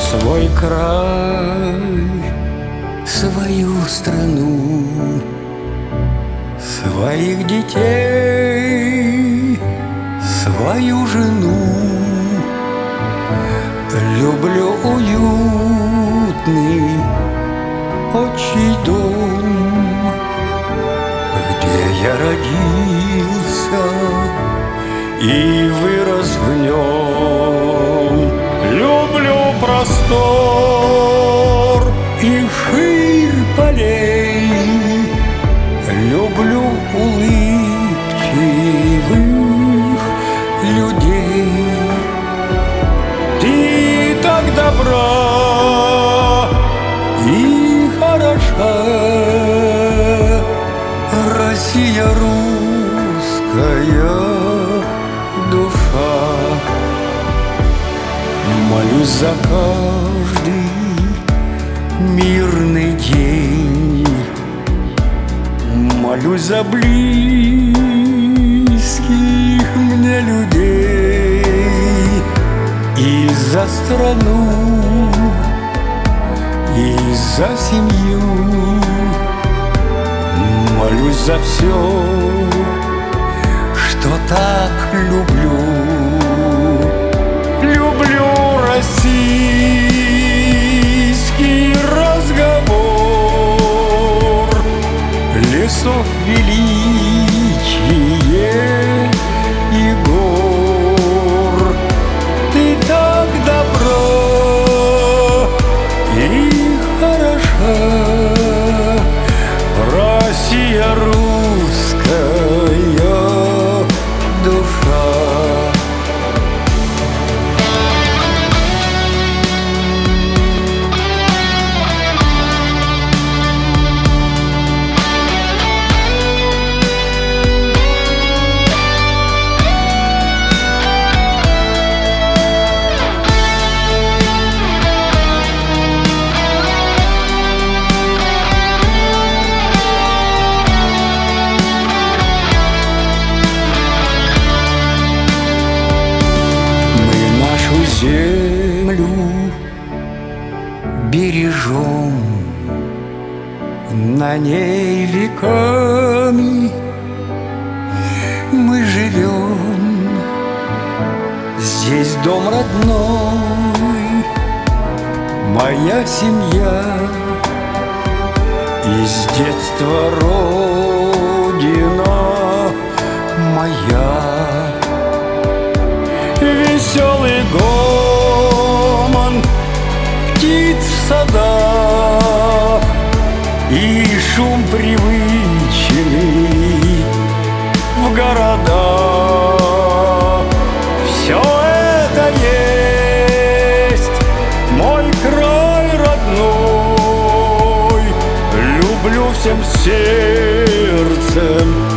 свой край, свою страну, своих детей, свою жену. Люблю уютный отчий дом, где я родился и вырос в нем. Люблю простор и ширь полей, люблю улыбчивых людей. Ты так добра и хороша, Россия русская душа. Молюсь за каждый мирный день, молюсь за близких мне людей, и за страну, и за семью. Молюсь за все, что так люблю. Люблю российский разговор, лесов величие и гор. Ты так добра и хороша, Россия русская душа. Землю бережем, на ней веками мы живем. Здесь дом родной, моя семья, и с детства родина моя. Веселый гомон птиц в садах и шум привычный в городах. Все это есть мой край родной. Люблю всем сердцем